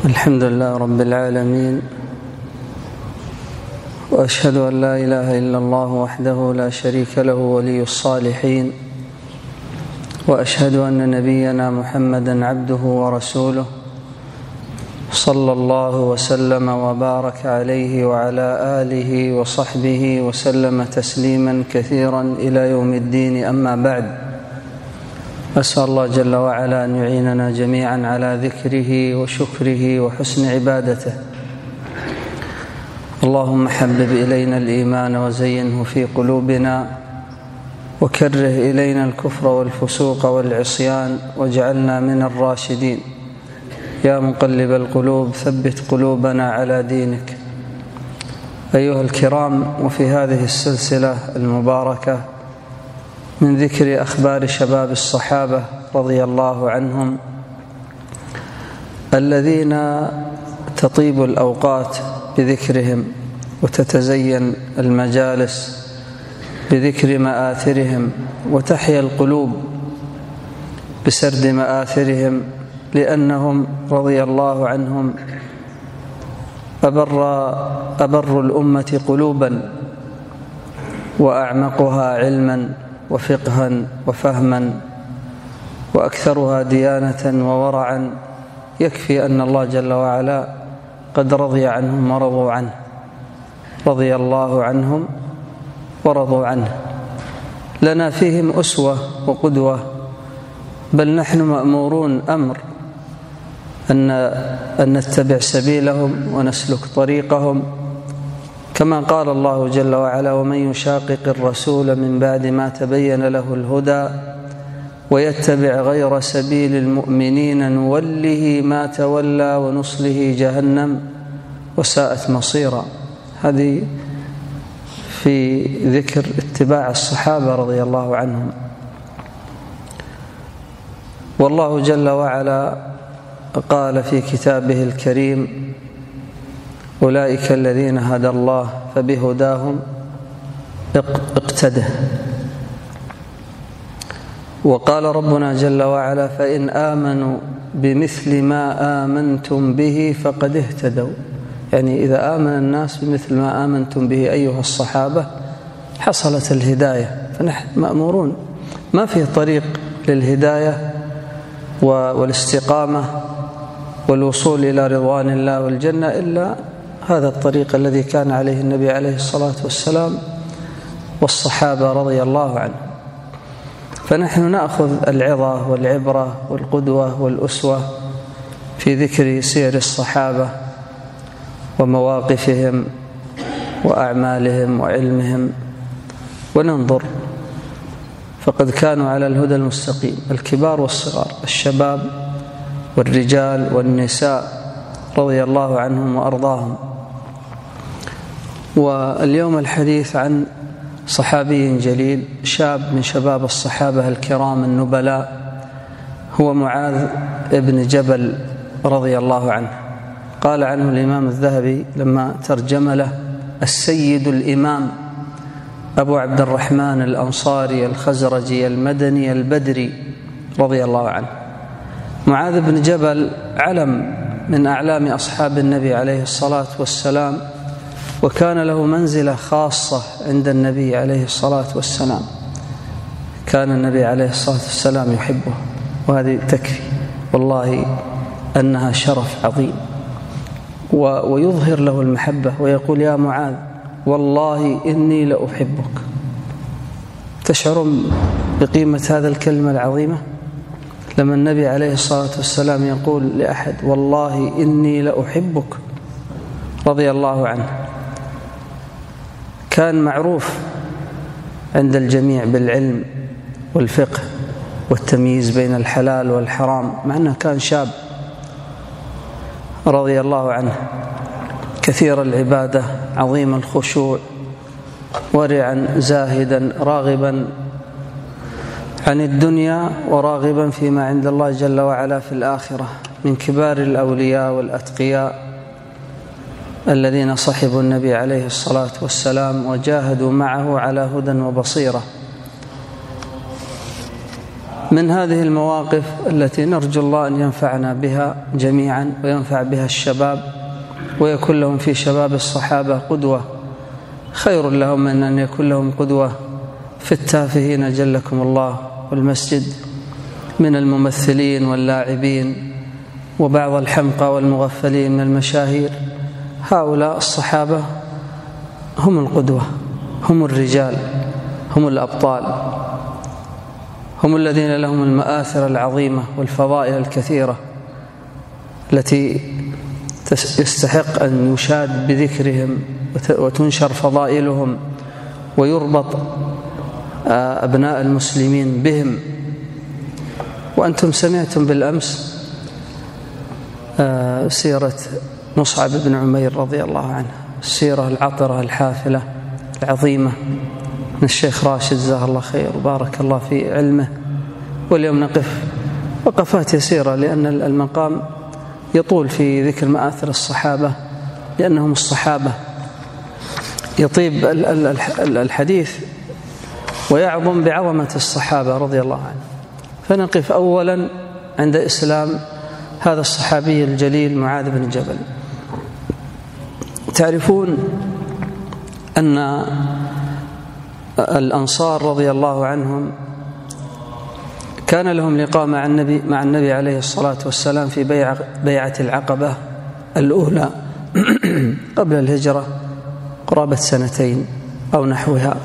الحمد لله رب العالمين، وأشهد أن لا إله إلا الله وحده لا شريك له ولي الصالحين، وأشهد أن نبينا محمدا عبده ورسوله صلى الله وسلم وبارك عليه وعلى آله وصحبه وسلم تسليما كثيرا إلى يوم الدين. أما بعد، أسأل الله جل وعلا أن يعيننا جميعا على ذكره وشكره وحسن عبادته. اللهم حبب إلينا الإيمان وزينه في قلوبنا، وكره إلينا الكفر والفسوق والعصيان، واجعلنا من الراشدين. يا مقلب القلوب ثبت قلوبنا على دينك. أيها الكرام، وفي هذه السلسلة المباركة من ذكر أخبار شباب الصحابة رضي الله عنهم الذين تطيب الأوقات بذكرهم وتتزين المجالس بذكر مآثرهم، وتحيا القلوب بسرد مآثرهم، لأنهم رضي الله عنهم أبر الأمة قلوبا وأعمقها علما وفقها وفهما وأكثرها ديانة وورعا. يكفي أن الله جل وعلا قد رضي عنهم ورضوا عنه، رضي الله عنهم ورضوا عنه. لنا فيهم أسوة وقدوة، بل نحن مأمورون أمر أن نتبع سبيلهم ونسلك طريقهم، كما قال الله جل وعلا: ومن يشاقق الرسول من بعد ما تبين له الهدى ويتبع غير سبيل المؤمنين نوله ما تولى ونصله جهنم وساءت مصيرا. هذه في ذكر اتباع الصحابة رضي الله عنهم. والله جل وعلا قال في كتابه الكريم: أولئك الذين هدى الله فبهداهم اقتده. وقال ربنا جل وعلا: فإن آمنوا بمثل ما آمنتم به فقد اهتدوا. يعني إذا آمن الناس بمثل ما آمنتم به أيها الصحابة حصلت الهداية. فنحن مأمورون، ما في طريق للهداية والاستقامة والوصول إلى رضوان الله والجنة إلا هذا الطريق الذي كان عليه النبي عليه الصلاة والسلام والصحابة رضي الله عنهم. فنحن نأخذ العظة والعبرة والقدوة والأسوة في ذكر سير الصحابة ومواقفهم وأعمالهم وعلمهم، وننظر، فقد كانوا على الهدى المستقيم، الكبار والصغار، الشباب والرجال والنساء رضي الله عنهم وأرضاهم. واليوم الحديث عن صحابي جليل، شاب من شباب الصحابة الكرام النبلاء، هو معاذ بن جبل رضي الله عنه. قال عنه الإمام الذهبي لما ترجم له: السيد الإمام أبو عبد الرحمن الأنصاري الخزرجي المدني البدري رضي الله عنه. معاذ بن جبل علم من أعلام أصحاب النبي عليه الصلاة والسلام، وكان له منزلة خاصة عند النبي عليه الصلاة والسلام. كان النبي عليه الصلاة والسلام يحبه، وهذه تكفي والله أنها شرف عظيم. ويظهر له المحبة ويقول: يا معاذ والله إني لأحبك. تشعرون بقيمة هذا الكلمة العظيمة لما النبي عليه الصلاة والسلام يقول لأحد: والله إني لأحبك، رضي الله عنه. كان معروف عند الجميع بالعلم والفقه والتمييز بين الحلال والحرام، مع أنه كان شاب رضي الله عنه، كثير العبادة، عظيم الخشوع، ورعا زاهدا، راغبا عن الدنيا وراغبا فيما عند الله جل وعلا في الآخرة، من كبار الأولياء والأتقياء الذين صحبوا النبي عليه الصلاة والسلام وجاهدوا معه على هدى وبصيرة. من هذه المواقف التي نرجو الله أن ينفعنا بها جميعا وينفع بها الشباب ويكون لهم في شباب الصحابة قدوة، خير لهم من أن يكون لهم قدوة في التافهين جلكم الله والمسجد من الممثلين واللاعبين وبعض الحمقى والمغفلين من المشاهير. هؤلاء الصحابة هم القدوة، هم الرجال، هم الأبطال، هم الذين لهم المآثر العظيمة والفضائل الكثيرة التي يستحق أن يشاد بذكرهم وتنشر فضائلهم ويربط أبناء المسلمين بهم. وأنتم سمعتم بالأمس سيرة مصعب بن عمير رضي الله عنه، السيرة العطرة الحافلة العظيمة من الشيخ راشد جزاه الله خير وبارك الله في علمه. واليوم نقف وقفات يسيرة لأن المقام يطول في ذكر مآثر الصحابة لأنهم الصحابة، يطيب الحديث ويعظم بعظمة الصحابة رضي الله عنهم. فنقف أولا عند إسلام هذا الصحابي الجليل معاذ بن جبل. تعرفون أن الأنصار رضي الله عنهم كان لهم لقاء مع النبي عليه الصلاة والسلام في بيعة العقبة الأولى قبل الهجرة قرابة 2 أو نحوها،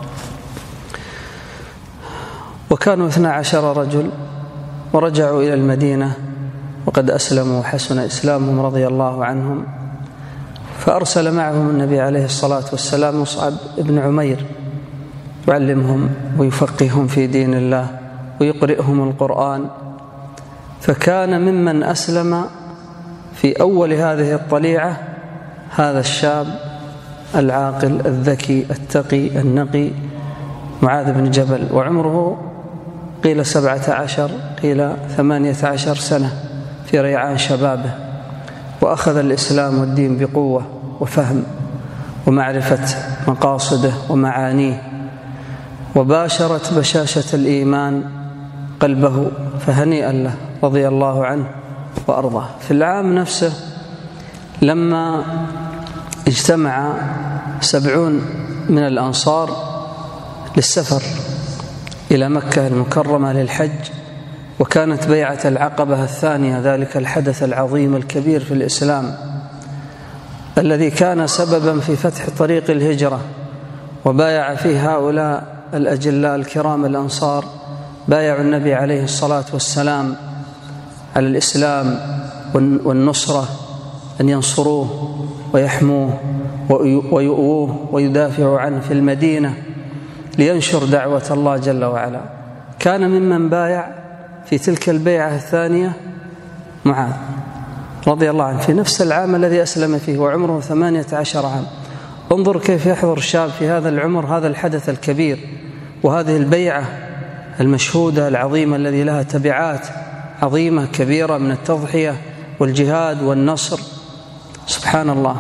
وكانوا 12 رجل ورجعوا إلى المدينة وقد أسلموا وحسن إسلامهم رضي الله عنهم. فأرسل معهم النبي عليه الصلاة والسلام مصعب بن عمير يعلمهم ويفقههم في دين الله ويقرئهم القرآن. فكان ممن أسلم في أول هذه الطليعة هذا الشاب العاقل الذكي التقي النقي معاذ بن جبل، وعمره قيل 17 قيل 18 سنة في ريعان شبابه، وأخذ الإسلام والدين بقوة وفهم ومعرفة مقاصده ومعانيه، وباشرت بشاشة الإيمان قلبه، فهنيئا له رضي الله عنه وأرضاه. في العام نفسه لما اجتمع 70 من الأنصار للسفر إلى مكة المكرمة للحج، وكانت بيعة العقبة الثانية ذلك الحدث العظيم الكبير في الإسلام الذي كان سببا في فتح طريق الهجرة، وبايع فيه هؤلاء الأجلاء الكرام الأنصار بايعوا النبي عليه الصلاة والسلام على الإسلام والنصرة، أن ينصروه ويحموه ويؤووه ويدافعوا عنه في المدينة لينشر دعوة الله جل وعلا. كان ممن بايع في تلك البيعة الثانية معاذ رضي الله عنه في نفس العام الذي أسلم فيه وعمره 18 عام. انظر كيف يحضر الشاب في هذا العمر هذا الحدث الكبير وهذه البيعة المشهودة العظيمة الذي لها تبعات عظيمة كبيرة من التضحية والجهاد والنصر. سبحان الله.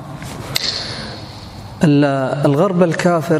الغرب الكافر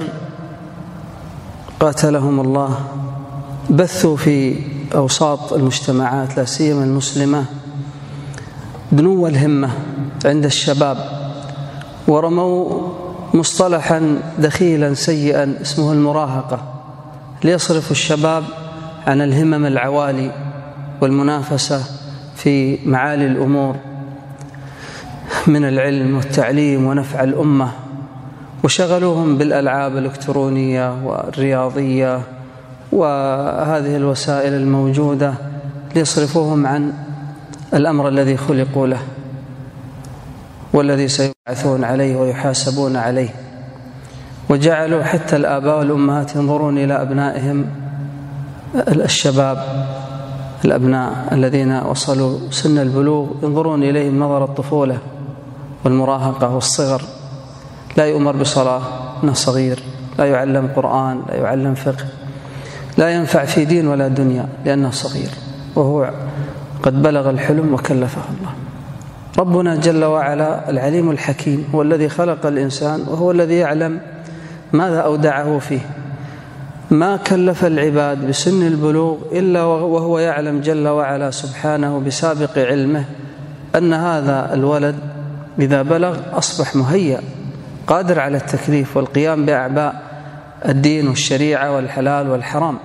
قاتلهم الله بثوا في أوساط المجتمعات لا سيما المسلمة دنو الهمة عند الشباب، ورموا مصطلحا دخيلا سيئا اسمه المراهقة ليصرف الشباب عن الهمم العوالي والمنافسة في معالي الأمور من العلم والتعليم ونفع الأمة، وشغلوهم بالألعاب الإلكترونية والرياضية وهذه الوسائل الموجودة ليصرفوهم عن الأمر الذي خلقوا له والذي سيبعثون عليه ويحاسبون عليه. وجعلوا حتى الآباء والأمهات ينظرون إلى أبنائهم الشباب الأبناء الذين وصلوا سن البلوغ ينظرون إليهم نظر الطفولة والمراهقة والصغر. لا يؤمر بصلاة إنه صغير، لا يعلم قرآن، لا يعلم فقه، لا ينفع في دين ولا دنيا لأنه صغير وهو قد بلغ الحلم وكلفه الله. ربنا جل وعلا العليم الحكيم هو الذي خلق الإنسان وهو الذي يعلم ماذا أودعه فيه. ما كلف العباد بسن البلوغ إلا وهو يعلم جل وعلا سبحانه بسابق علمه أن هذا الولد إذا بلغ أصبح مهيأ قادر على التكليف والقيام بأعباء الدين والشريعة والحلال والحرام.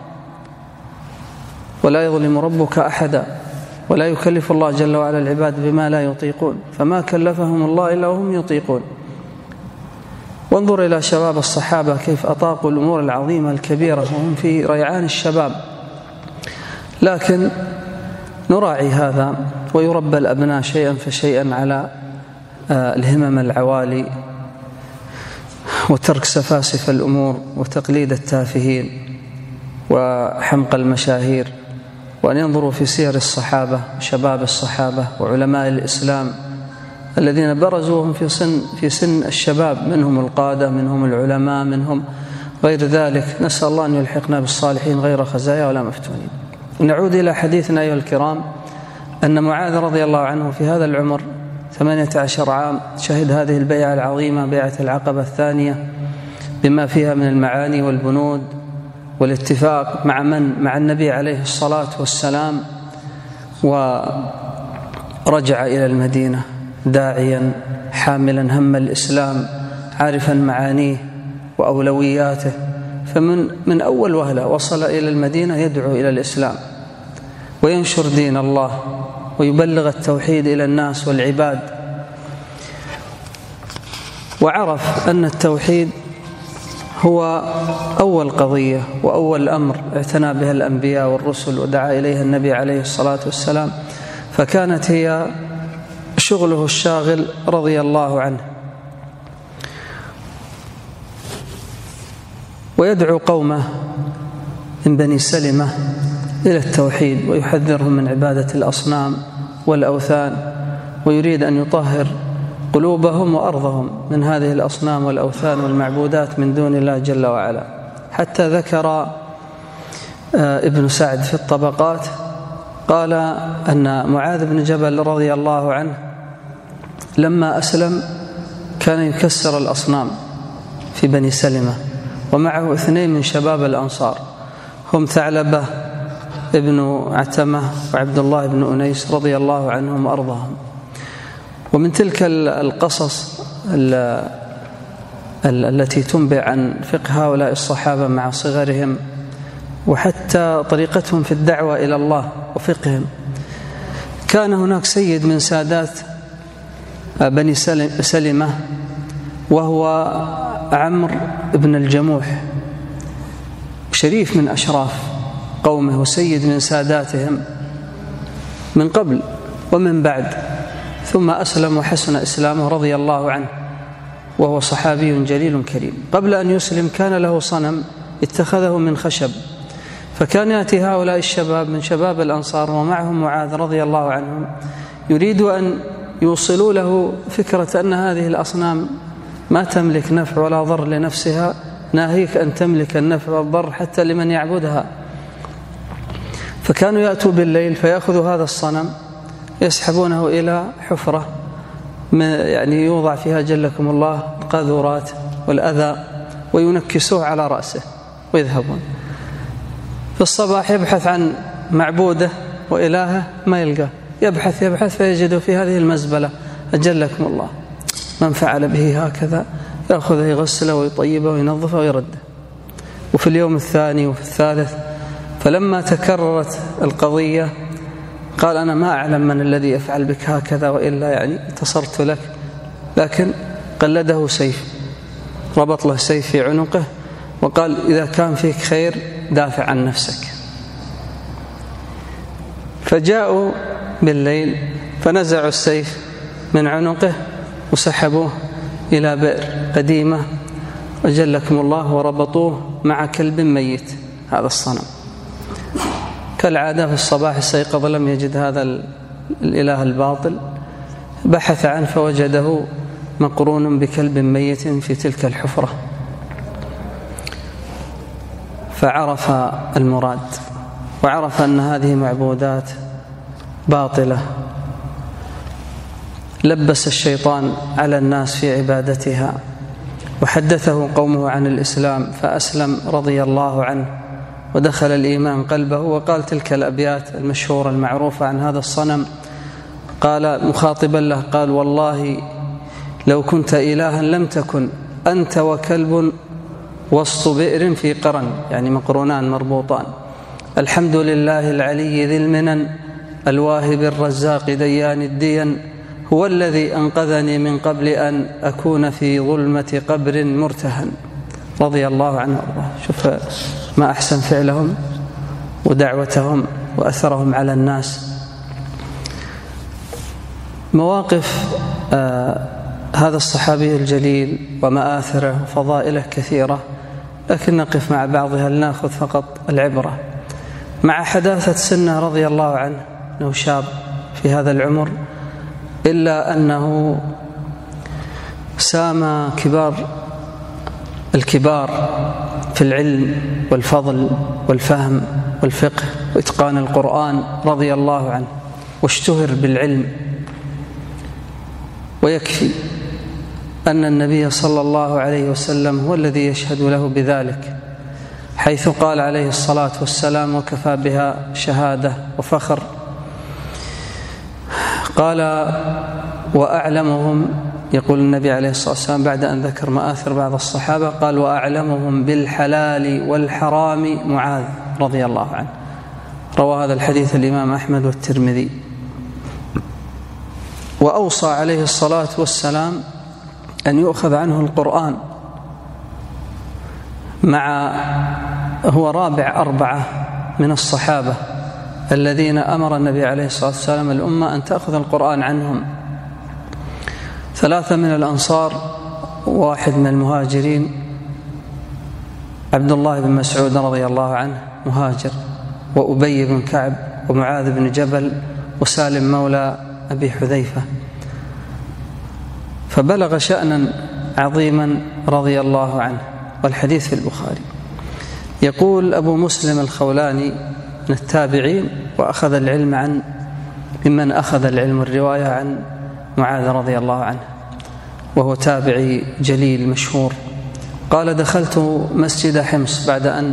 ولا يظلم ربك أحدا، ولا يكلف الله جل وعلا العباد بما لا يطيقون، فما كلفهم الله إلا وهم يطيقون. وانظر إلى شباب الصحابة كيف أطاقوا الأمور العظيمة الكبيرة وهم في ريعان الشباب. لكن نراعي هذا، ويربى الأبناء شيئا فشيئا على الهمم العوالي وترك سفاسف الأمور وتقليد التافهين وحمق المشاهير، وأن ينظروا في سير الصحابة شباب الصحابة وعلماء الإسلام الذين برزوا وهم في سن الشباب، منهم القادة، منهم العلماء، منهم غير ذلك. نسأل الله أن يلحقنا بالصالحين غير خزايا ولا مفتونين. نعود إلى حديثنا أيها الكرام، أن معاذ رضي الله عنه في هذا العمر 18 عام شهد هذه البيعة العظيمة، بيعة العقبة الثانية، بما فيها من المعاني والبنود والاتفاق مع النبي عليه الصلاة والسلام. ورجع إلى المدينة داعيا حاملا هم الإسلام، عارفا معانيه وأولوياته. فمن أول وهلة وصل إلى المدينة يدعو إلى الإسلام وينشر دين الله ويبلغ التوحيد إلى الناس والعباد. وعرف أن التوحيد هو أول قضية وأول أمر اعتنى بها الأنبياء والرسل ودعا إليها النبي عليه الصلاة والسلام، فكانت هي شغله الشاغل رضي الله عنه. ويدعو قومه من بني سلمة إلى التوحيد ويحذرهم من عبادة الأصنام والأوثان، ويريد أن يطهر قلوبهم وأرضهم من هذه الأصنام والأوثان والمعبودات من دون الله جل وعلا. حتى ذكر ابن سعد في الطبقات قال أن معاذ بن جبل رضي الله عنه لما أسلم كان يكسر الأصنام في بني سلمة، ومعه 2 من شباب الأنصار هم ثعلبة ابن عتمة وعبد الله بن أنيس رضي الله عنهم وأرضاهم. ومن تلك القصص التي تنبئ عن فقه هؤلاء الصحابة مع صغرهم وحتى طريقتهم في الدعوة إلى الله وفقههم، كان هناك سيد من سادات بني سلمة وهو عمرو بن الجموح، شريف من أشراف قومه وسيد من ساداتهم من قبل ومن بعد، ثم أسلم وحسن إسلامه رضي الله عنه، وهو صحابي جليل كريم. قبل أن يسلم كان له صنم اتخذه من خشب، فكان يأتي هؤلاء الشباب من شباب الأنصار ومعهم معاذ رضي الله عنهم، يريد أن يوصلوا له فكرة أن هذه الأصنام ما تملك نفع ولا ضر لنفسها، ناهيك أن تملك النفع والضر حتى لمن يعبدها. فكانوا يأتوا بالليل فيأخذوا هذا الصنم يسحبونه إلى حفرة يعني يوضع فيها جلكم الله القاذورات والأذى، وينكسوه على رأسه ويذهبون. في الصباح يبحث عن معبوده وإلهه ما يلقى، يبحث فيجد في هذه المزبلة أجلكم الله. من فعل به هكذا يأخذه يغسله ويطيبه وينظفه ويرده. وفي اليوم الثاني وفي الثالث، فلما تكررت القضية قال أنا ما أعلم من الذي يفعل بك هكذا، وإلا يعني انتصرت لك. لكن قلده سيف، ربط له سيف في عنقه وقال إذا كان فيك خير دافع عن نفسك. فجاءوا بالليل فنزعوا السيف من عنقه وسحبوه إلى بئر قديمة وجلكم الله وربطوه مع كلب ميت، هذا الصنم. كالعادة في الصباح استيقظ لم يجد هذا الإله الباطل، بحث عنه فوجده مقرون بكلب ميت في تلك الحفرة، فعرف المراد وعرف أن هذه معبودات باطلة لبس الشيطان على الناس في عبادتها، وحدثه قومه عن الإسلام فأسلم رضي الله عنه ودخل الإيمان قلبه. وقال تلك الأبيات المشهورة المعروفة عن هذا الصنم، قال مخاطبا له، قال: والله لو كنت إلها لم تكن أنت وكلب وسط بئر في قرن، يعني مقرونان مربوطان. الحمد لله العلي ذي المنن الواهب الرزاق ديان الدين، هو الذي أنقذني من قبل أن أكون في ظلمة قبر مرتهن. رضي الله عنه وارضاه. شوف ما أحسن فعلهم ودعوتهم وأثرهم على الناس. مواقف هذا الصحابي الجليل ومآثره وفضائله كثيرة، لكن نقف مع بعضها لنأخذ فقط العبرة. مع حداثة سنه رضي الله عنه، أنه شاب في هذا العمر، إلا أنه سام الكبار في العلم والفضل والفهم والفقه وإتقان القرآن رضي الله عنه، واشتهر بالعلم. ويكفي أن النبي صلى الله عليه وسلم هو الذي يشهد له بذلك، حيث قال عليه الصلاة والسلام: وكفى بها شهادة وفخر. قال: وأعلمهم، يقول النبي عليه الصلاة والسلام بعد أن ذكر مآثر بعض الصحابة، قال: وأعلمهم بالحلال والحرام معاذ رضي الله عنه. روى هذا الحديث الإمام أحمد والترمذي. وأوصى عليه الصلاة والسلام أن يؤخذ عنه القرآن، هو رابع 4 من الصحابة الذين أمر النبي عليه الصلاة والسلام الأمة أن تأخذ القرآن عنهم، 3 من الأنصار، 1 من المهاجرين، عبد الله بن مسعود رضي الله عنه مهاجر، وأبي بن كعب، ومعاذ بن جبل، وسالم مولى أبي حذيفة. فبلغ شأنا عظيما رضي الله عنه. والحديث في البخاري. يقول أبو مسلم الخولاني من التابعين، وأخذ العلم ممن أخذ العلم الرواية عن معاذ رضي الله عنه، وهو تابعي جليل مشهور. قال: دخلت مسجد حمص بعد أن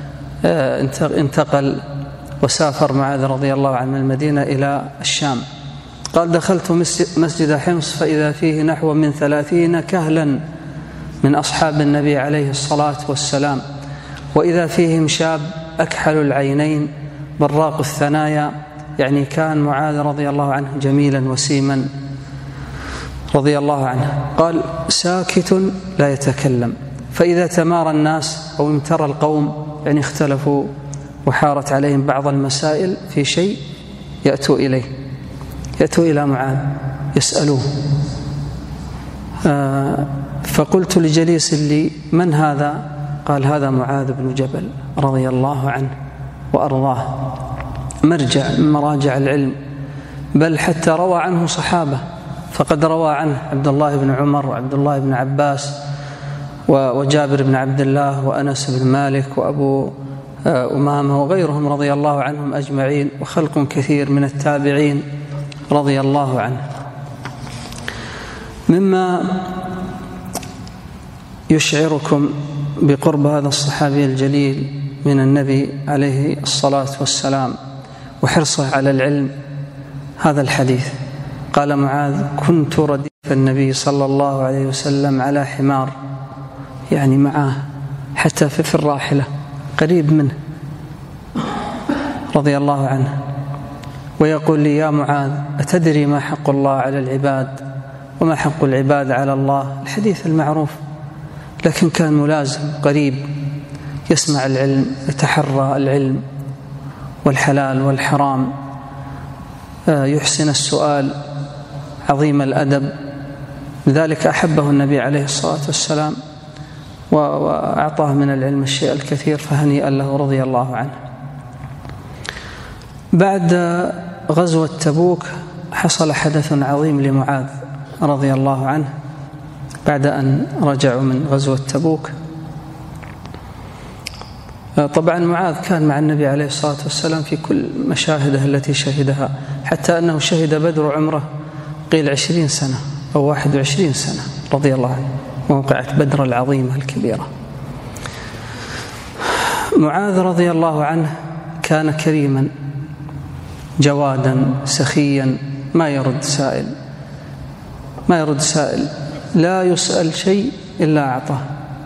انتقل وسافر معاذ رضي الله عنه من المدينة إلى الشام. قال: دخلت مسجد حمص فإذا فيه نحو من 30 كهلا من أصحاب النبي عليه الصلاة والسلام، وإذا فيهم شاب أكحل العينين براق الثنايا، يعني كان معاذ رضي الله عنه جميلا وسيما رضي الله عنه. قال: ساكت لا يتكلم، فإذا تمارى الناس أو امترى القوم، يعني اختلفوا وحارت عليهم بعض المسائل في شيء، يأتوا إلى معاذ يسألوه. فقلت لجليس لي: من هذا؟ قال: هذا معاذ بن جبل رضي الله عنه وأرضاه، مرجع من مراجع العلم، بل حتى روى عنه صحابة، فقد روى عنه عبد الله بن عمر وعبد الله بن عباس وجابر بن عبد الله وأنس بن مالك وأبو أمامة وغيرهم رضي الله عنهم أجمعين، وخلق كثير من التابعين رضي الله عنه. مما يشعركم بقرب هذا الصحابي الجليل من النبي عليه الصلاة والسلام وحرصه على العلم هذا الحديث. قال معاذ: كنت رديف النبي صلى الله عليه وسلم على حمار، يعني معاه حتى في الراحلة قريب منه رضي الله عنه، ويقول لي: يا معاذ، أتدري ما حق الله على العباد وما حق العباد على الله؟ الحديث المعروف. لكن كان ملازم قريب، يسمع العلم، يتحرى العلم والحلال والحرام، يحسن السؤال، عظيم الأدب. لذلك أحبه النبي عليه الصلاة والسلام وأعطاه من العلم الشيء الكثير، فهنيئا له رضي الله عنه. بعد غزوة تبوك حصل حدث عظيم لمعاذ رضي الله عنه بعد أن رجعوا من غزوة تبوك. طبعا معاذ كان مع النبي عليه الصلاة والسلام في كل مشاهده التي شهدها، حتى أنه شهد بدر عمره قيل 20 سنة أو 21 سنة رضي الله عنه. موقعة بدر العظيمة الكبيرة. معاذ رضي الله عنه كان كريما جوادا سخيا، ما يرد سائل، لا يسأل شيء إلا أعطاه.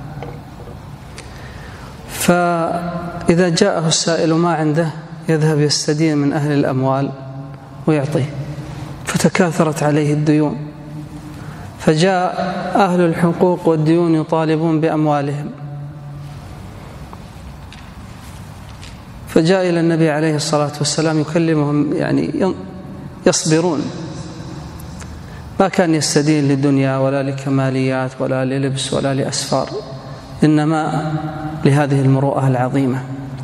فإذا جاءه السائل ما عنده يذهب يستدين من أهل الأموال ويعطيه، فتكاثرت عليه الديون، فجاء أهل الحقوق والديون يطالبون بأموالهم، فجاء إلى النبي عليه الصلاة والسلام يكلمهم، يعني يصبرون، ما كان يستدين للدنيا ولا لكماليات ولا للبس ولا لأسفار، إنما لهذه المروءة العظيمة.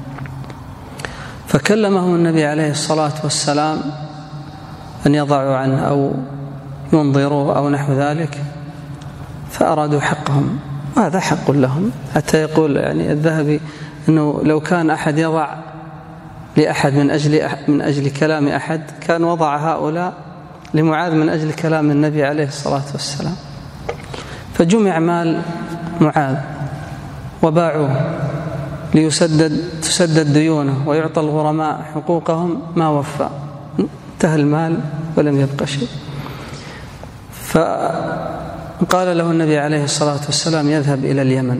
فكلمهم النبي عليه الصلاة والسلام أن يضعوا عنه أو ينظروا أو نحو ذلك، فأرادوا حقهم، وهذا حق لهم. حتى يقول يعني الذهبي أنه لو كان أحد يضع لأحد من أجل كلام أحد كان وضع هؤلاء لمعاذ من أجل كلام النبي عليه الصلاة والسلام. فجمع مال معاذ وباعوه تسدد ديونه ويعطى الغرماء حقوقهم، ما وفى، انتهى المال ولم يبقى شيء. فقال له النبي عليه الصلاة والسلام يذهب إلى اليمن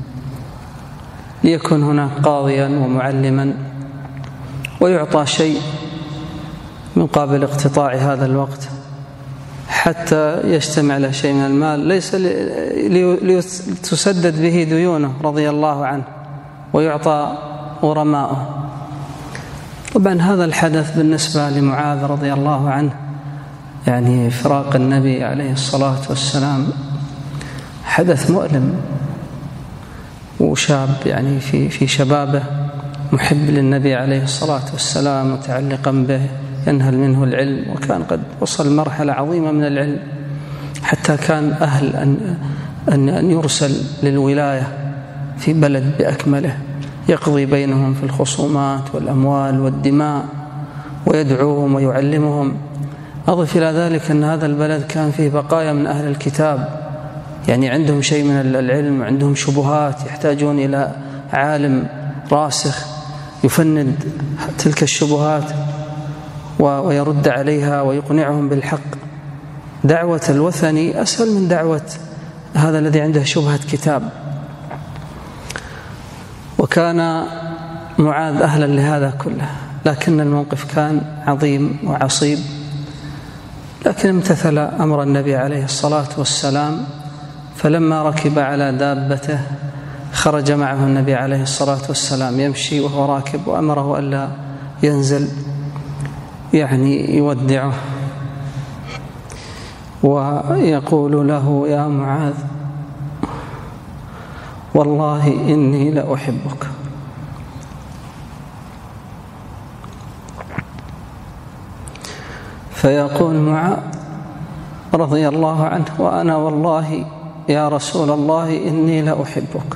ليكن هناك قاضيا ومعلما، ويعطى شيء مقابل اقتطاع هذا الوقت حتى يجتمع له شيء من المال، ليس لتسدد به ديونه رضي الله عنه ويعطى غرماؤه. طبعا هذا الحدث بالنسبة لمعاذ رضي الله عنه، يعني فراق النبي عليه الصلاة والسلام، حدث مؤلم، وشاب يعني في شبابه محب للنبي عليه الصلاة والسلام متعلقا به، ينهل منه العلم، وكان قد وصل مرحلة عظيمة من العلم حتى كان أهل أن يرسل للولاية في بلد بأكمله، يقضي بينهم في الخصومات والأموال والدماء ويدعوهم ويعلمهم. أضف إلى ذلك أن هذا البلد كان فيه بقايا من أهل الكتاب، يعني عندهم شيء من العلم، عندهم شبهات، يحتاجون إلى عالم راسخ يفند تلك الشبهات ويرد عليها ويقنعهم بالحق. دعوة الوثني أسهل من دعوة هذا الذي عنده شبهة كتاب. وكان معاذ أهلا لهذا كله، لكن الموقف كان عظيم وعصيب. لكن امتثل أمر النبي عليه الصلاة والسلام، فلما ركب على دابته خرج معه النبي عليه الصلاة والسلام يمشي وهو راكب، وأمره ألا ينزل، يعني يودعه ويقول له يا معاذ والله إني لأحبك. فيقول معاذ رضي الله عنه وأنا والله يا رسول الله إني لأحبك.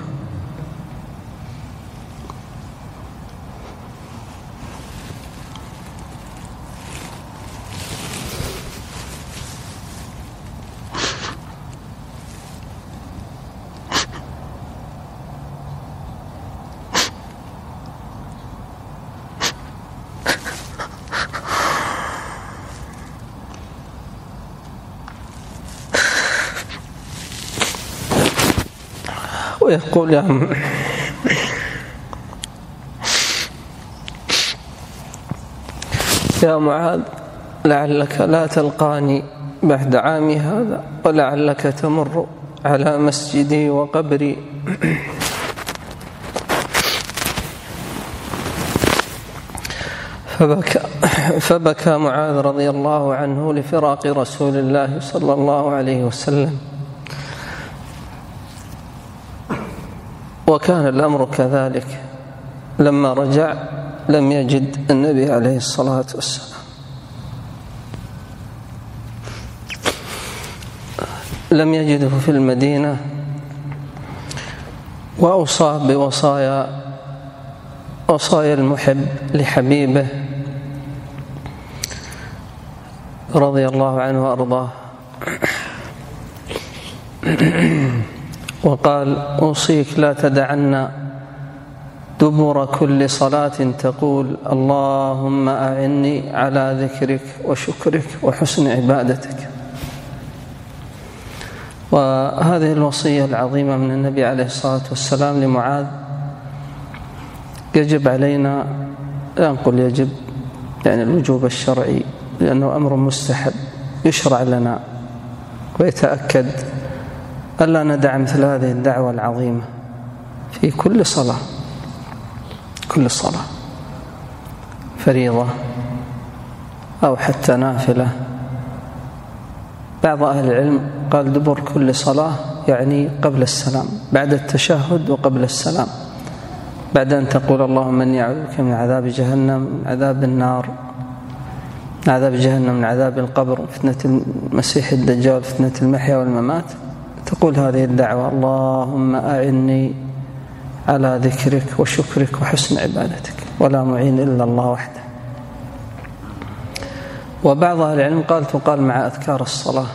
ويقول يا معاذ لعلك لا تلقاني بعد عامي هذا، ولعلك تمر على مسجدي وقبري. فبكى معاذ رضي الله عنه لفراق رسول الله صلى الله عليه وسلم. وكان الأمر كذلك، لما رجع لم يجد النبي عليه الصلاة والسلام، لم يجده في المدينة، وأوصى بوصايا المحب لحبيبه رضي الله عنه وأرضاه. وقال: أوصيك لا تدعن دبر كل صلاة تقول اللهم أعني على ذكرك وشكرك وحسن عبادتك. وهذه الوصية العظيمة من النبي عليه الصلاة والسلام لمعاذ يجب علينا، لا نقول يجب يعني الوجوب الشرعي، لأنه أمر مستحب يشرع لنا، ويتأكد ألا ندع مثل هذه الدعوة العظيمة في كل صلاة، كل صلاة فريضة أو حتى نافلة. بعض أهل العلم قال دبر كل صلاة يعني قبل السلام، بعد التشهد وقبل السلام، بعد أن تقول اللهم إني أعوذ بك من عذاب جهنم، من عذاب النار، من عذاب جهنم، من عذاب القبر، فتنة المسيح الدجال، فتنة المحيا والممات، تقول هذه الدعوة اللهم أعني على ذكرك وشكرك وحسن عبادتك، ولا معين إلا الله وحده. وبعض أهل العلم قال تقال مع أذكار الصلاة.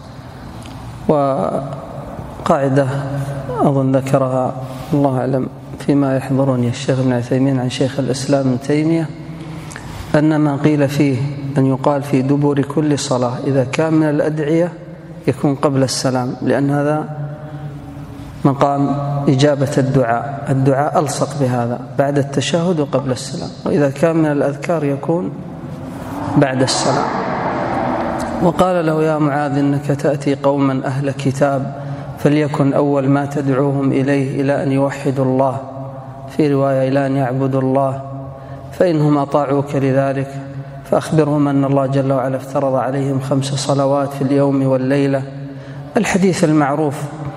وقاعدة أظن ذكرها الله أعلم فيما يحضرني الشيخ ابن عثيمين عن شيخ الإسلام ابن تيمية، أن ما قيل فيه أن يقال في دبر كل صلاة إذا كان من الأدعية يكون قبل السلام، لأن هذا مقام إجابة الدعاء ألصق بهذا، بعد التشهد وقبل السلام. وإذا كان من الأذكار يكون بعد السلام. وقال له يا معاذ إنك تأتي قوما أهل كتاب فليكن أول ما تدعوهم إليه إلى أن يوحدوا الله، في رواية إلى أن يعبدوا الله، فإنهم أطاعوك لذلك فأخبرهم أن الله جل وعلا افترض عليهم 5 صلوات في اليوم والليلة، الحديث المعروف.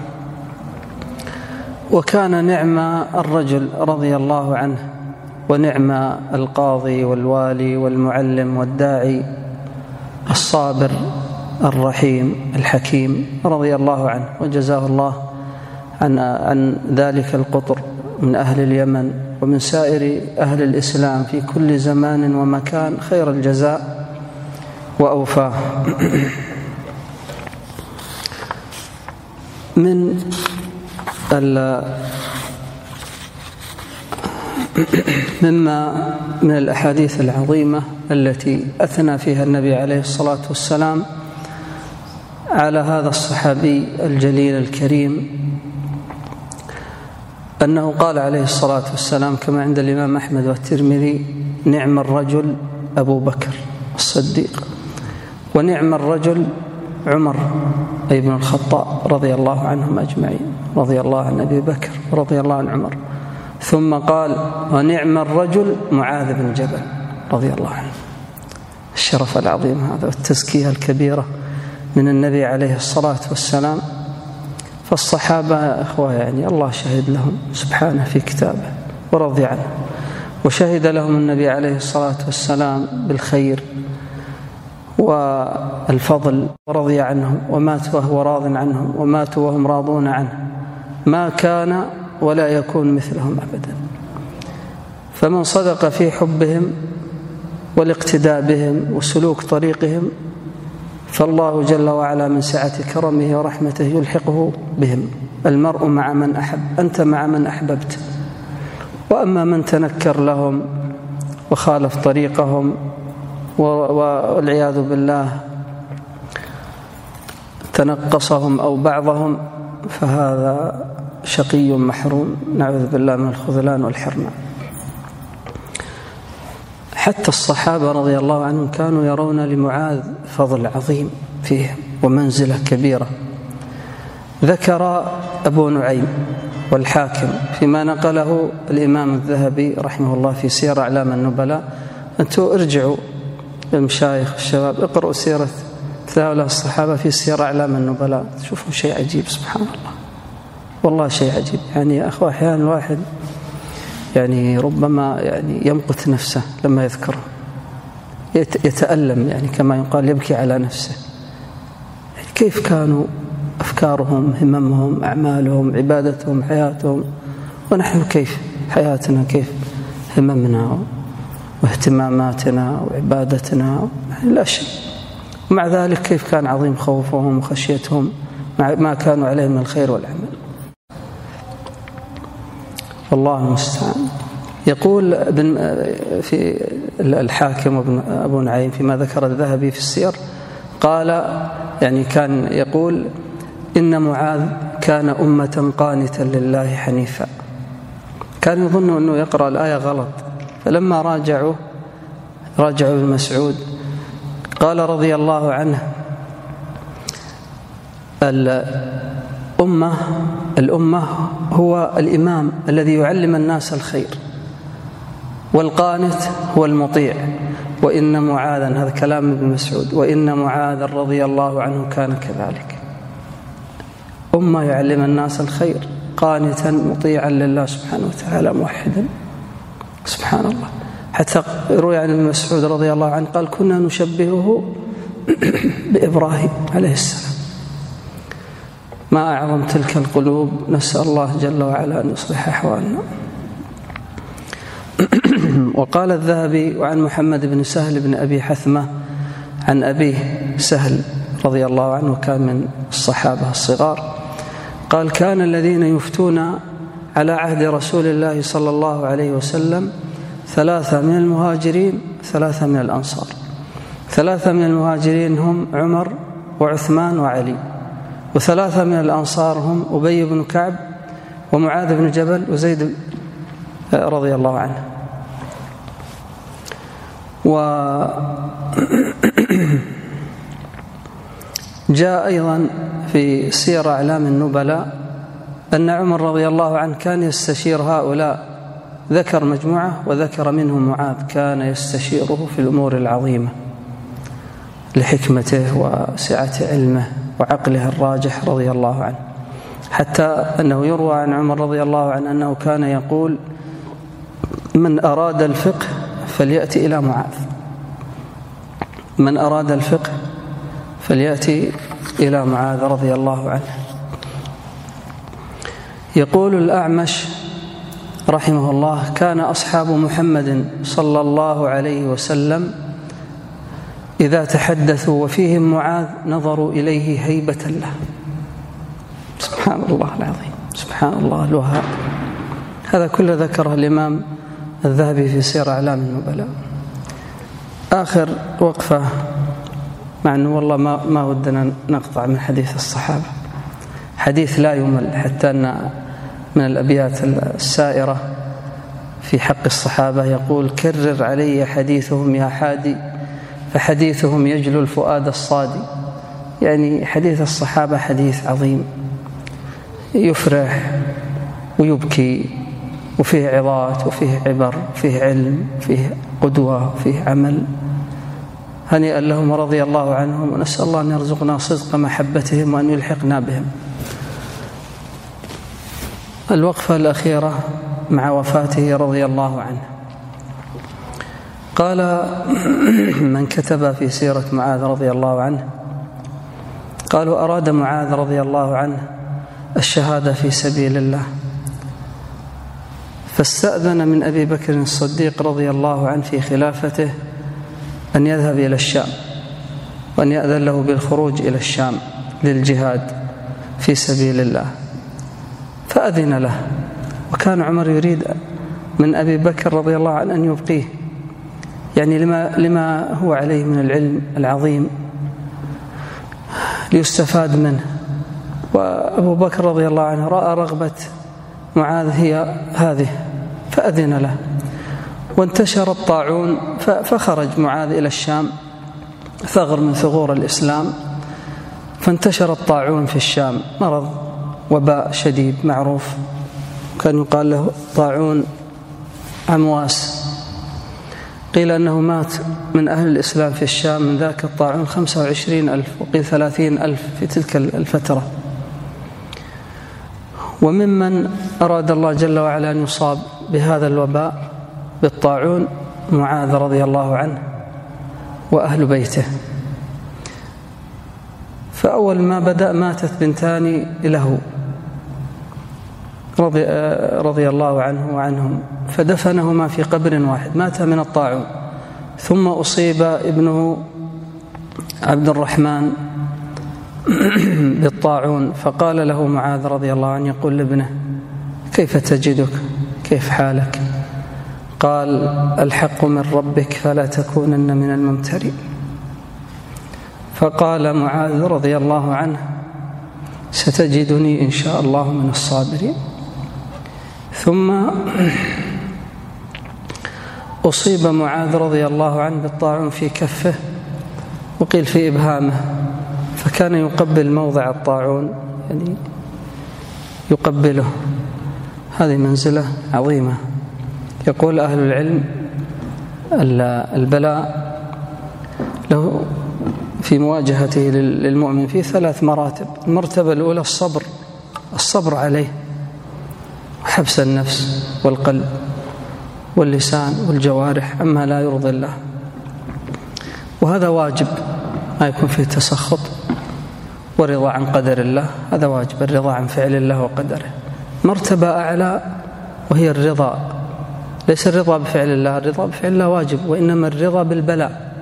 وكان نعم الرجل رضي الله عنه ونعم القاضي والوالي والمعلم والداعي الصابر الرحيم الحكيم رضي الله عنه، وجزاه الله عن ذلك القطر من أهل اليمن ومن سائر أهل الإسلام في كل زمان ومكان خير الجزاء وأوفاه. مما من الأحاديث العظيمة التي أثنى فيها النبي عليه الصلاة والسلام على هذا الصحابي الجليل الكريم، أنه قال عليه الصلاة والسلام كما عند الإمام أحمد والترمذي: نعم الرجل أبو بكر الصديق، ونعم الرجل عمر أي بن الخطاب رضي الله عنهم أجمعين، رضي الله عن أبي بكر رضي الله عن عمر. ثم قال: ونعم الرجل معاذ بن جبل رضي الله عنه. الشرف العظيم هذا والتزكية الكبيرة من النبي عليه الصلاة والسلام. فالصحابة أخوة يعني الله شهد لهم سبحانه في كتابه ورضي عنه، وشهد لهم النبي عليه الصلاة والسلام بالخير والفضل ورضي عنهم، وماتوا وهو راض عنهم، وماتوا وهم راضون عنه، ما كان ولا يكون مثلهم أبدا. فمن صدق في حبهم والاقتداء بهم وسلوك طريقهم فالله جل وعلا من سعة كرمه ورحمته يلحقه بهم. المرء مع من أحب، أنت مع من أحببت. وأما من تنكر لهم وخالف طريقهم والعياذ بالله تنقصهم أو بعضهم فهذا شقي محروم، نعوذ بالله من الخذلان والحرمان. حتى الصحابة رضي الله عنهم كانوا يرون لمعاذ فضل عظيم فيهم ومنزلة كبيرة. ذكر أبو نعيم والحاكم فيما نقله الإمام الذهبي رحمه الله في سير أعلام النبلاء. أنتم ارجعوا للمشايخ الشباب، اقرأوا سيرة هؤلاء الصحابة في سير أعلام النبلاء، تشوفوا شيء عجيب سبحان الله، والله شيء عجيب. يعني يا أخوة أحيانا الواحد يعني ربما يعني يمقت نفسه لما يذكره، يتألم يعني كما يقال يبكي على نفسه. يعني كيف كانوا أفكارهم، هممهم، أعمالهم، عبادتهم، حياتهم، ونحن كيف حياتنا، كيف هممنا واهتماماتنا وعبادتنا، يعني لا شيء. ومع ذلك كيف كان عظيم خوفهم وخشيتهم مع ما كانوا عليه من الخير والعمل. والله المستعان. يقول في الحاكم وابن أبو نعيم فيما ذكر الذهبي في السير، قال يعني كان يقول إن معاذ كان أمة قانتا لله حنيفا. كان يظن أنه يقرأ الآية غلط، فلما راجعوا ابن مسعود قال رضي الله عنه: الأمة هو الإمام الذي يعلم الناس الخير، والقانت هو المطيع. وإن معاذا، هذا كلام ابن مسعود، وإن معاذا رضي الله عنه كان كذلك، أمة يعلم الناس الخير، قانتا مطيعا لله سبحانه وتعالى، موحدا. سبحان الله. حتى روي عن ابن مسعود رضي الله عنه قال: كنا نشبهه بإبراهيم عليه السلام. ما أعظم تلك القلوب، نسأل الله جل وعلا أن يصلح أحوالنا. وقال الذهبي: وعن محمد بن سهل بن أبي حثمة عن أبيه سهل رضي الله عنه، كان من الصحابة الصغار، قال: كان الذين يفتون على عهد رسول الله صلى الله عليه وسلم 3 من المهاجرين 3 من الأنصار. 3 من المهاجرين هم عمر وعثمان وعلي، و3 من الأنصار هم أبي بن كعب ومعاذ بن جبل وزيد رضي الله عنه. جاء أيضا في سير أعلام النبلاء أن عمر رضي الله عنه كان يستشير هؤلاء، ذكر مجموعة وذكر منهم معاذ، كان يستشيره في الأمور العظيمة لحكمته وسعة علمه وعقله الراجح رضي الله عنه، حتى أنه يروى عن عمر رضي الله عنه أنه كان يقول: من أراد الفقه فليأتي إلى معاذ، من أراد الفقه فليأتي إلى معاذ رضي الله عنه. يقول الأعمش رحمه الله: كان أصحاب محمد صلى الله عليه وسلم إذا تحدثوا وفيهم معاذ نظروا إليه هيبة له. سبحان الله العظيم، سبحان الله الوهاب. هذا كله ذكره الإمام الذهبي في سير أعلام النبلاء. آخر وقفة، مع أنه والله ما ودنا نقطع من حديث الصحابة، حديث لا يمل، حتى أن من الأبيات السائرة في حق الصحابة يقول: كرر علي حديثهم يا حادي، فحديثهم يجلو الفؤاد الصادي. يعني حديث الصحابة حديث عظيم، يفرح ويبكي، وفيه عظات وفيه عبر وفيه علم وفيه قدوة وفيه عمل. هنيئا لهم رضي الله عنهم، ونسأل الله أن يرزقنا صدق محبتهم وأن يلحقنا بهم. الوقفة الأخيرة مع وفاته رضي الله عنه. قال من كتب في سيرة معاذ رضي الله عنه، قالوا: أراد معاذ رضي الله عنه الشهادة في سبيل الله، فاستأذن من أبي بكر الصديق رضي الله عنه في خلافته أن يذهب إلى الشام، وأن يأذن له بالخروج إلى الشام للجهاد في سبيل الله، فأذن له. وكان عمر يريد من أبي بكر رضي الله عنه أن يبقيه، يعني لما هو عليه من العلم العظيم، ليستفاد منه. وأبو بكر رضي الله عنه رأى رغبة معاذ هي هذه، فأذن له. وانتشر الطاعون، فخرج معاذ إلى الشام، ثغر من ثغور الإسلام، فانتشر الطاعون في الشام، مرض وباء شديد معروف، كان يقال له طاعون عمواس. قيل أنه مات من أهل الإسلام في الشام من ذاك الطاعون 25,000، وقيل 30,000 في تلك الفترة. وممن أراد الله جل وعلا أن يصاب بهذا الوباء بالطاعون معاذ رضي الله عنه وأهل بيته. فأول ما بدأ ماتت بنتان له رضي الله عنه وعنهم، فدفنهما في قبر واحد، مات من الطاعون. ثم أصيب ابنه عبد الرحمن بالطاعون، فقال له معاذ رضي الله عنه، يقول لابنه: كيف تجدك؟ كيف حالك؟ قال: الحق من ربك فلا تكونن من الممترين. فقال معاذ رضي الله عنه: ستجدني إن شاء الله من الصابرين. ثم أصيب معاذ رضي الله عنه بالطاعون في كفه، وقيل في إبهامه، فكان يقبل موضع الطاعون، يعني يقبله. هذه منزلة عظيمة. يقول أهل العلم: البلاء له في مواجهته للمؤمن في 3 مراتب. المرتبة الأولى الصبر عليه، وحبس النفس والقلب واللسان والجوارح أما لا يرضي الله، وهذا واجب، ما يكون فيه تسخط ورضا عن قدر الله، هذا واجب، الرضا عن فعل الله وقدره. مرتبة أعلى وهي الرضا، ليس الرضا بفعل الله، الرضا بفعل الله واجب، وإنما الرضا بالبلاء،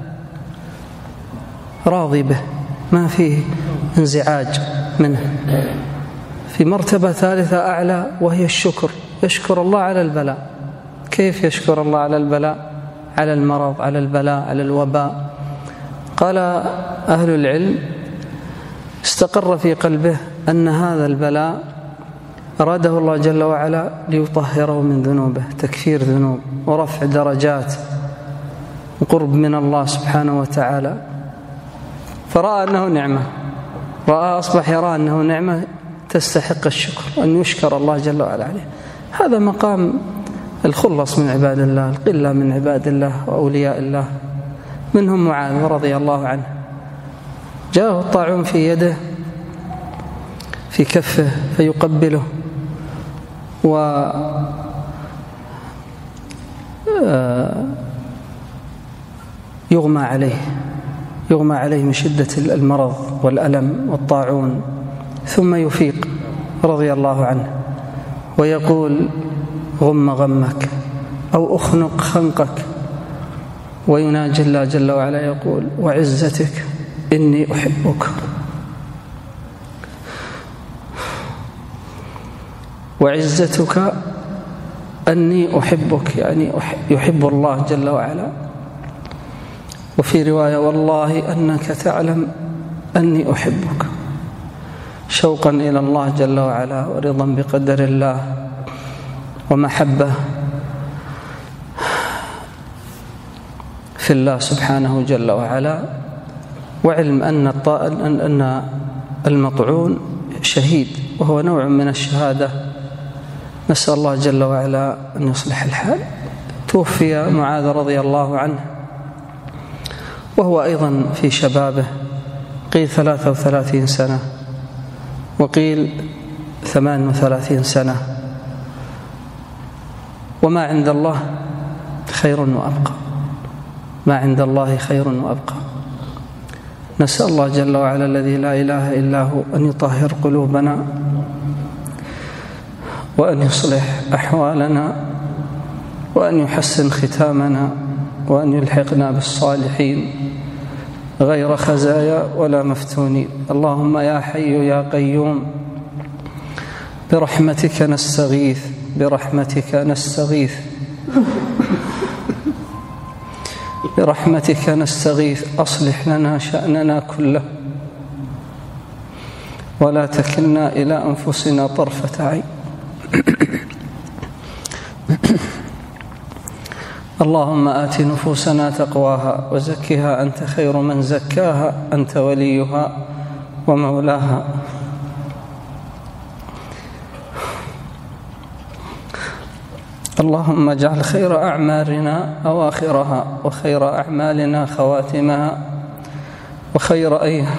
راضي به، ما فيه انزعاج منه. في مرتبة ثالثة أعلى وهي الشكر، يشكر الله على البلاء. كيف يشكر الله على البلاء؟ على المرض، على البلاء، على الوباء. قال أهل العلم: استقر في قلبه أن هذا البلاء أراده الله جل وعلا ليطهره من ذنوبه، تكفير ذنوب ورفع درجات وقرب من الله سبحانه وتعالى، فرأى أنه نعمة، أصبح يرى أنه نعمة تستحق الشكر، أن يشكر الله جل وعلا عليه. هذا مقام الخلص من عباد الله، القلة من عباد الله وأولياء الله، منهم معاذ رضي الله عنه. جاءه الطاعون في يده في كفه فيقبله، يغمى عليه من شدة المرض والألم والطاعون، ثم يفيق رضي الله عنه ويقول: غم غمك أو أخنق خنقك، ويناجي الله جل وعلا يقول: وعزتك إني أحبك، وعزتك أني أحبك، يعني يحب الله جل وعلا. وفي رواية: والله أنك تعلم أني أحبك، شوقا إلى الله جل وعلا ورضا بقدر الله ومحبة في الله سبحانه جل وعلا، وعلم أن المطعون شهيد، وهو نوع من الشهادة، نسأل الله جل وعلا أن يصلح الحال. توفي معاذ رضي الله عنه وهو أيضا في شبابه، قيل 33 سنة وقيل 38 سنة، وما عند الله خير وأبقى، ما عند الله خير وأبقى. نسأل الله جل وعلا الذي لا إله إلا هو أن يطهر قلوبنا، وأن يصلح أحوالنا، وأن يحسن ختامنا، وأن يلحقنا بالصالحين غير خزايا ولا مفتونين. اللهم يا حي يا قيوم برحمتك نستغيث، برحمتك نستغيث، برحمتك نستغيث، أصلح لنا شأننا كله، ولا تكلنا إلى أنفسنا طرفة عين. اللهم آت نفوسنا تقواها وزكها أنت خير من زكاها، أنت وليها ومولاها. اللهم اجعل خير أعمارنا أواخرها، وخير أعمالنا خواتمها، وخير أيها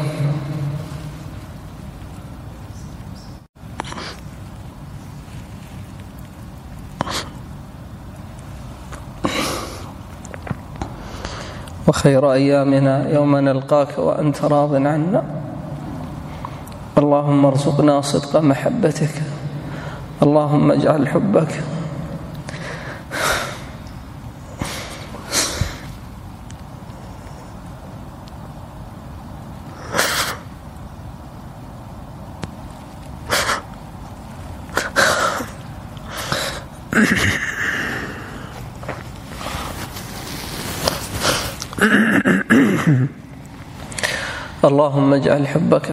وخير أيامنا يوم نلقاك وأنت راض عنا. اللهم ارزقنا صدق محبتك، اللهم اجعل حبك اللهم اجعل حبك